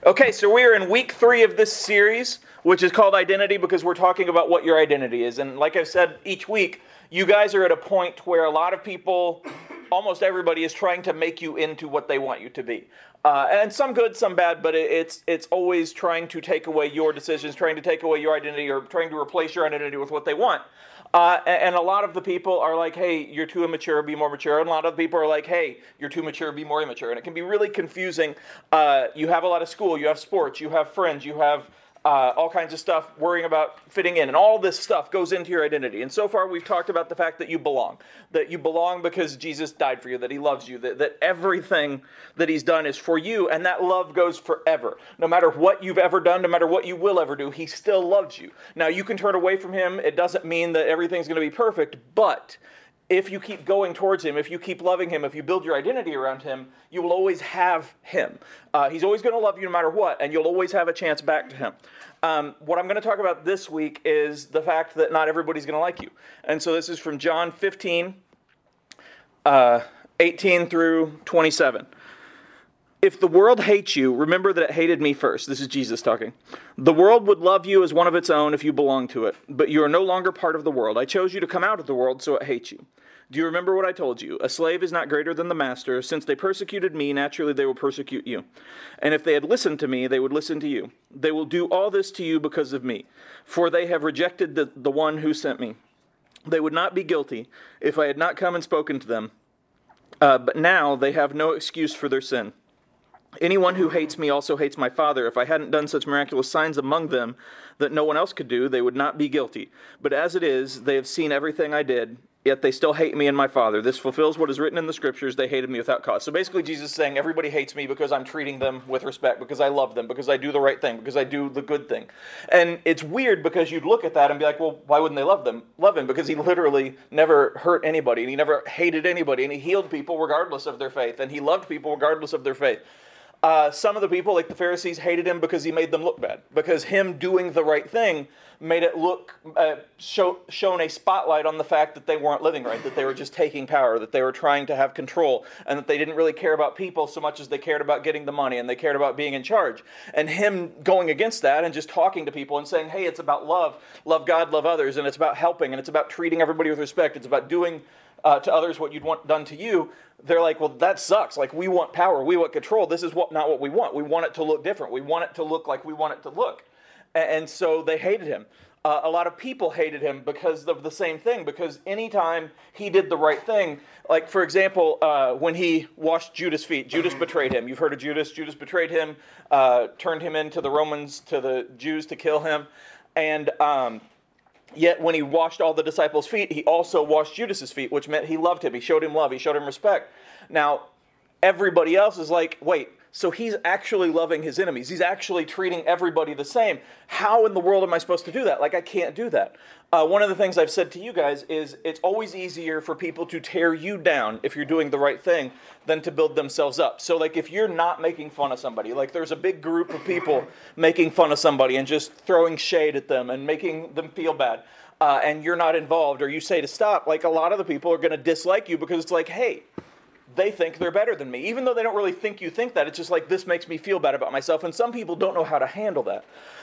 Okay, so we are in week 3 of this series, which is called Identity, because we're talking about what your identity is. And like I've said, each week, you guys are at a point where a lot of people, almost everybody, is trying to make you into what they want you to be. And some good, some bad, but it's always trying to take away your decisions, trying to take away your identity, or trying to replace your identity with what they want. And a lot of the people are like, hey, you're too immature, be more mature. And a lot of the people are like, hey, you're too mature, be more immature. And it can be really confusing. You have a lot of school, you have sports, you have friends, you have all kinds of stuff, worrying about fitting in. And all this stuff goes into your identity. And so far, we've talked about the fact that you belong. That you belong because Jesus died for you, that he loves you, that everything that he's done is for you. And that love goes forever. No matter what you've ever done, no matter what you will ever do, he still loves you. Now, you can turn away from him. It doesn't mean that everything's going to be perfect, but if you keep going towards him, if you keep loving him, if you build your identity around him, you will always have him. He's always going to love you no matter what, and you'll always have a chance back to him. What I'm going to talk about this week is the fact that not everybody's going to like you. And so this is from John 15, 18 through 27. If the world hates you, remember that it hated me first. This is Jesus talking. The world would love you as one of its own if you belong to it, but you are no longer part of the world. I chose you to come out of the world, so it hates you. Do you remember what I told you? A slave is not greater than the master. Since they persecuted me, naturally they will persecute you. And if they had listened to me, they would listen to you. They will do all this to you because of me, for they have rejected the one who sent me. They would not be guilty if I had not come and spoken to them, but now they have no excuse for their sin. Anyone who hates me also hates my Father. If I hadn't done such miraculous signs among them that no one else could do, they would not be guilty. But as it is, they have seen everything I did, yet they still hate me and my Father. This fulfills what is written in the Scriptures. They hated me without cause. So basically Jesus is saying everybody hates me because I'm treating them with respect, because I love them, because I do the right thing, because I do the good thing. And it's weird because you'd look at that and be like, well, why wouldn't they love him? Because he literally never hurt anybody, and he never hated anybody, and he healed people regardless of their faith, and he loved people regardless of their faith. Some of the people, like the Pharisees, hated him because he made them look bad. Because him doing the right thing made it look, shone a spotlight on the fact that they weren't living right, that they were just taking power, that they were trying to have control, and that they didn't really care about people so much as they cared about getting the money, and they cared about being in charge. And him going against that and just talking to people and saying, hey, it's about love God, love others, and it's about helping, and it's about treating everybody with respect, it's about doing to others what you'd want done to you. They're like, well, that sucks. Like, we want power. We want control. This is not what we want. We want it to look different. We want it to look like we want it to look. And so they hated him. A lot of people hated him because of the same thing, because anytime he did the right thing, like, for example, when he washed Judas' feet, Judas betrayed him. You've heard of Judas. Judas betrayed him, turned him into the Romans, to the Jews to kill him. And yet when he washed all the disciples' feet, he also washed Judas's feet, which meant he loved him. He showed him love. He showed him respect. Now, everybody else is like, wait, so he's actually loving his enemies. He's actually treating everybody the same. How in the world am I supposed to do that? Like, I can't do that. One of the things I've said to you guys is it's always easier for people to tear you down if you're doing the right thing than to build themselves up. So, like, if you're not making fun of somebody, like there's a big group of people making fun of somebody and just throwing shade at them and making them feel bad, and you're not involved, or you say to stop, like, a lot of the people are going to dislike you because it's like, hey, they think they're better than me. Even though they don't really think you think that, it's just like, this makes me feel bad about myself. And some people don't know how to handle that.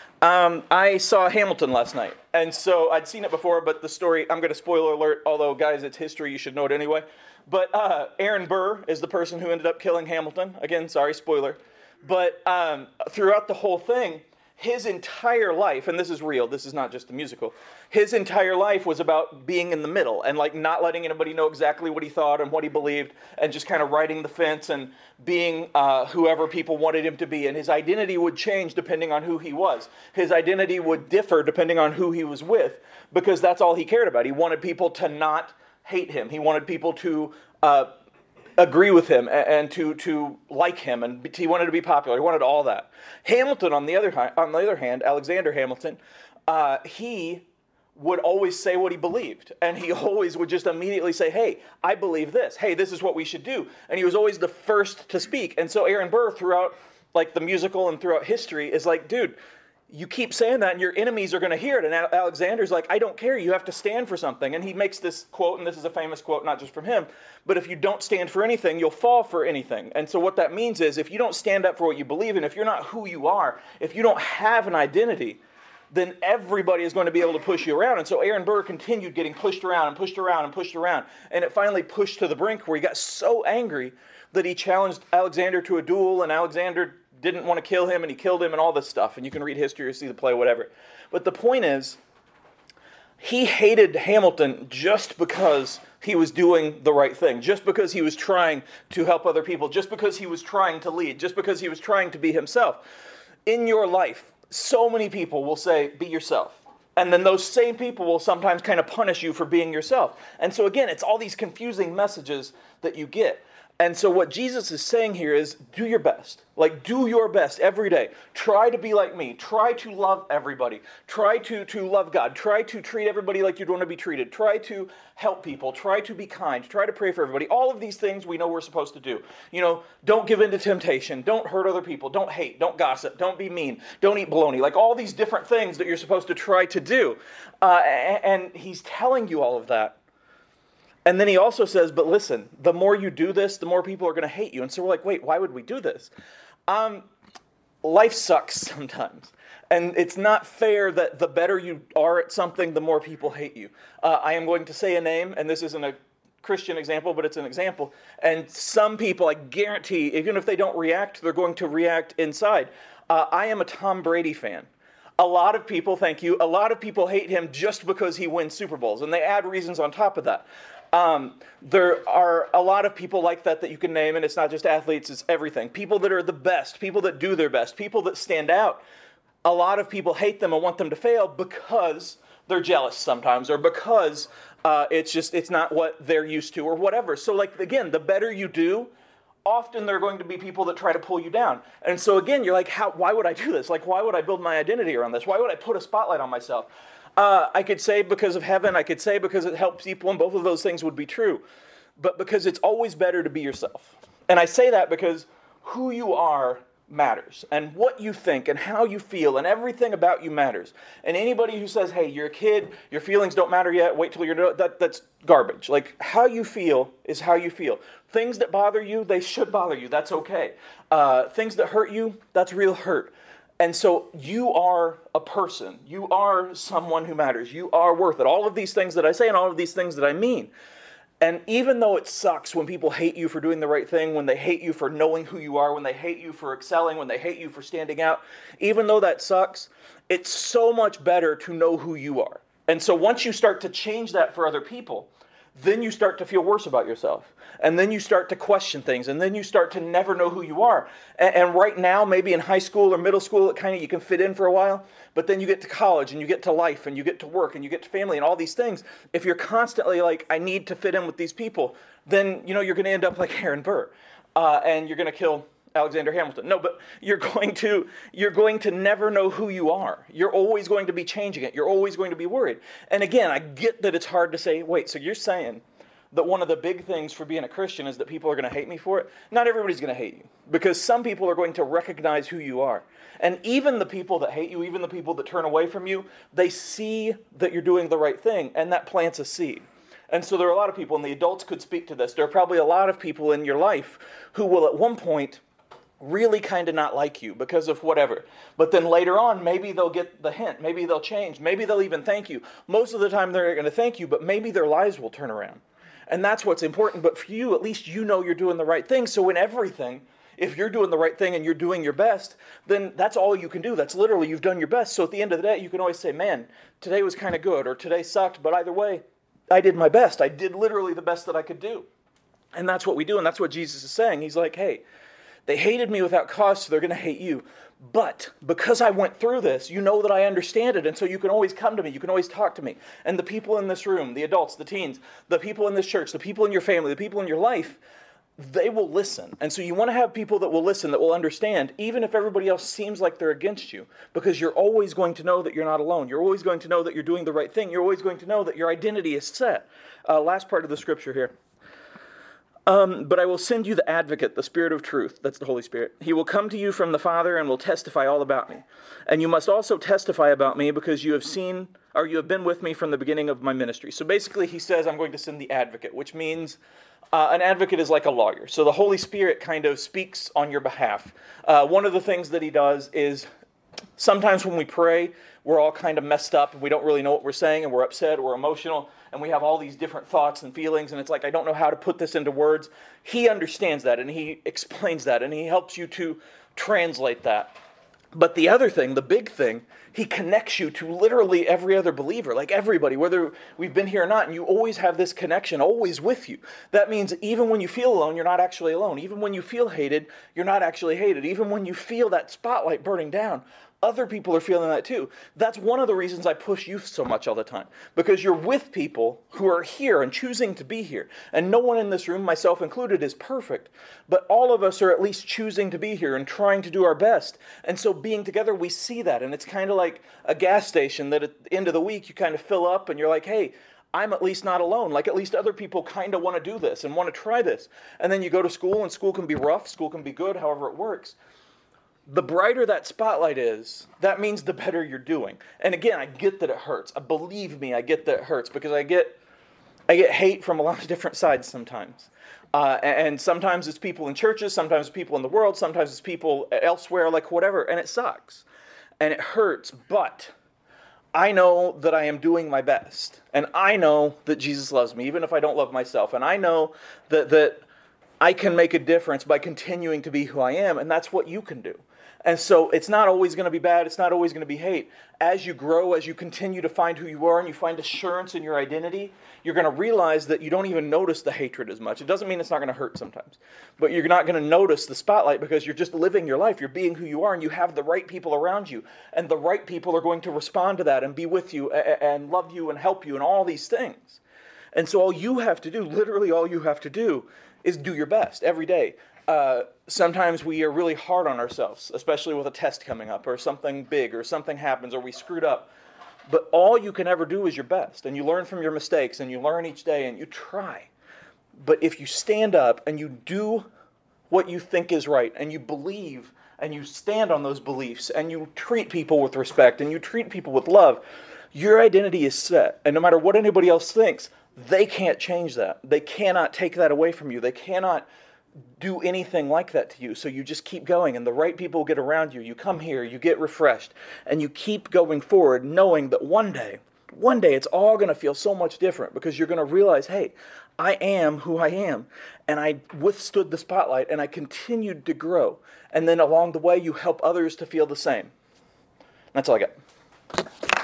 I saw Hamilton last night. And so I'd seen it before, but the story, I'm going to spoiler alert, although, guys, it's history. You should know it anyway. But Aaron Burr is the person who ended up killing Hamilton. Again, sorry, spoiler. But throughout the whole thing, his entire life, and this is real, this is not just a musical, his entire life was about being in the middle and like not letting anybody know exactly what he thought and what he believed, and just kind of riding the fence and being whoever people wanted him to be. And his identity would change depending on who he was. His identity would differ depending on who he was with, because that's all he cared about. He wanted people to not hate him. He wanted people to agree with him and to like him, and he wanted to be popular. He wanted all that. Hamilton, on the other hand, Alexander Hamilton, he would always say what he believed, and he always would just immediately say, hey, I believe this. Hey, this is what we should do. And he was always the first to speak. And so Aaron Burr, throughout like the musical and throughout history, is like, dude, you keep saying that and your enemies are going to hear it. And Alexander's like, I don't care. You have to stand for something. And he makes this quote, and this is a famous quote, not just from him, but if you don't stand for anything, you'll fall for anything. And so what that means is if you don't stand up for what you believe in, if you're not who you are, if you don't have an identity, then everybody is going to be able to push you around. And so Aaron Burr continued getting pushed around and pushed around and pushed around. And it finally pushed to the brink where he got so angry that he challenged Alexander to a duel, and Alexander didn't want to kill him, and he killed him and all this stuff. And you can read history or see the play, whatever. But the point is, he hated Hamilton just because he was doing the right thing, just because he was trying to help other people, just because he was trying to lead, just because he was trying to be himself. In your life, so many people will say, be yourself. And then those same people will sometimes kind of punish you for being yourself. And so again, it's all these confusing messages that you get. And so what Jesus is saying here is, do your best. Like, do your best every day. Try to be like me. Try to love everybody. Try to love God. Try to treat everybody like you'd want to be treated. Try to help people. Try to be kind. Try to pray for everybody. All of these things we know we're supposed to do. You know, don't give in to temptation. Don't hurt other people. Don't hate. Don't gossip. Don't be mean. Don't eat bologna. Like all these different things that you're supposed to try to do. And he's telling you all of that. And then he also says, but listen, the more you do this, the more people are going to hate you. And so we're like, wait, why would we do this? Life sucks sometimes. And it's not fair that the better you are at something, the more people hate you. I am going to say a name, and this isn't a Christian example, but it's an example. And some people, I guarantee, even if they don't react, they're going to react inside. I am a Tom Brady fan. A lot of people, thank you, a lot of people hate him just because he wins Super Bowls. And they add reasons on top of that. There are a lot of people like that you can name, and it's not just athletes, it's everything. People that are the best, people that do their best, people that stand out. A lot of people hate them and want them to fail because they're jealous sometimes, or because it's not what they're used to, or whatever. So like, again, the better you do, often there are going to be people that try to pull you down. And so again, you're like, why would I do this? Like, why would I build my identity around this? Why would I put a spotlight on myself? I could say because of heaven, I could say because it helps people, and both of those things would be true. But because it's always better to be yourself. And I say that because who you are matters, and what you think, and how you feel, and everything about you matters. And anybody who says, hey, you're a kid, your feelings don't matter yet, wait till you're, that's garbage. Like, how you feel is how you feel. Things that bother you, they should bother you, that's okay. Things that hurt you, that's real hurt. And so you are a person. You are someone who matters. You are worth it. All of these things that I say and all of these things that I mean. And even though it sucks when people hate you for doing the right thing, when they hate you for knowing who you are, when they hate you for excelling, when they hate you for standing out, even though that sucks, it's so much better to know who you are. And so once you start to change that for other people, then you start to feel worse about yourself. And then you start to question things. And then you start to never know who you are. And right now, maybe in high school or middle school, you can fit in for a while. But then you get to college, and you get to life, and you get to work, and you get to family, and all these things. If you're constantly like, I need to fit in with these people, then you're going to end up like Aaron Burr. And you're going to kill Alexander Hamilton. No, but you're going to never know who you are. You're always going to be changing it. You're always going to be worried. And again, I get that it's hard to say, wait, so you're saying that one of the big things for being a Christian is that people are going to hate me for it? Not everybody's going to hate you, because some people are going to recognize who you are. And even the people that hate you, even the people that turn away from you, they see that you're doing the right thing, and that plants a seed. And so there are a lot of people, and the adults could speak to this, there are probably a lot of people in your life who will at one point really kind of not like you because of whatever. But then later on, maybe they'll get the hint. Maybe they'll change. Maybe they'll even thank you. Most of the time they're going to thank you, but maybe their lives will turn around. And that's what's important. But for you, at least you know you're doing the right thing. So in everything, if you're doing the right thing and you're doing your best, then that's all you can do. That's literally, you've done your best. So at the end of the day, you can always say, man, today was kind of good, or today sucked. But either way, I did my best. I did literally the best that I could do. And that's what we do. And that's what Jesus is saying. He's like, hey, they hated me without cause, so they're going to hate you. But because I went through this, you know that I understand it, and so you can always come to me. You can always talk to me. And the people in this room, the adults, the teens, the people in this church, the people in your family, the people in your life, they will listen. And so you want to have people that will listen, that will understand, even if everybody else seems like they're against you, because you're always going to know that you're not alone. You're always going to know that you're doing the right thing. You're always going to know that your identity is set. Last part of the scripture here. But I will send you the advocate, the Spirit of truth. That's the Holy Spirit. He will come to you from the Father and will testify all about me. And you must also testify about me because you have been with me from the beginning of my ministry. So basically he says, I'm going to send the advocate, which means an advocate is like a lawyer. So the Holy Spirit kind of speaks on your behalf. One of the things that he does is sometimes when we pray, we're all kind of messed up and we don't really know what we're saying and we're upset or we're emotional and we have all these different thoughts and feelings and it's like, I don't know how to put this into words. He understands that and he explains that and he helps you to translate that. But the other thing, the big thing, he connects you to literally every other believer, like everybody, whether we've been here or not, and you always have this connection, always with you. That means even when you feel alone, you're not actually alone. Even when you feel hated, you're not actually hated. Even when you feel that spotlight burning down, other people are feeling that too. That's one of the reasons I push youth so much all the time. Because you're with people who are here and choosing to be here. And no one in this room, myself included, is perfect. But all of us are at least choosing to be here and trying to do our best. And so being together, we see that. And it's kind of like a gas station that at the end of the week, you kind of fill up and you're like, hey, I'm at least not alone. Like at least other people kind of want to do this and want to try this. And then you go to school and school can be rough, school can be good, however it works. The brighter that spotlight is, that means the better you're doing. And again, I get that it hurts. Believe me, I get that it hurts because I get hate from a lot of different sides sometimes. And sometimes it's people in churches, sometimes it's people in the world, sometimes it's people elsewhere, like whatever, and it sucks. And it hurts, but I know that I am doing my best. And I know that Jesus loves me, even if I don't love myself. And I know that I can make a difference by continuing to be who I am, and that's what you can do. And so it's not always going to be bad. It's not always going to be hate. As you grow, as you continue to find who you are and you find assurance in your identity, you're going to realize that you don't even notice the hatred as much. It doesn't mean it's not going to hurt sometimes. But you're not going to notice the spotlight because you're just living your life. You're being who you are and you have the right people around you. And the right people are going to respond to that and be with you and love you and help you and all these things. And so all you have to do, literally all you have to do, is do your best every day. Sometimes we are really hard on ourselves, especially with a test coming up or something big or something happens or we screwed up. But all you can ever do is your best. And you learn from your mistakes and you learn each day and you try. But if you stand up and you do what you think is right and you believe and you stand on those beliefs and you treat people with respect and you treat people with love, your identity is set. And no matter what anybody else thinks, they can't change that. They cannot take that away from you. They cannot do anything like that to you. So you just keep going and the right people get around you. You come here, you get refreshed, and you keep going forward knowing that one day it's all going to feel so much different because you're going to realize, hey, I am who I am. And I withstood the spotlight and I continued to grow. And then along the way, you help others to feel the same. That's all I got.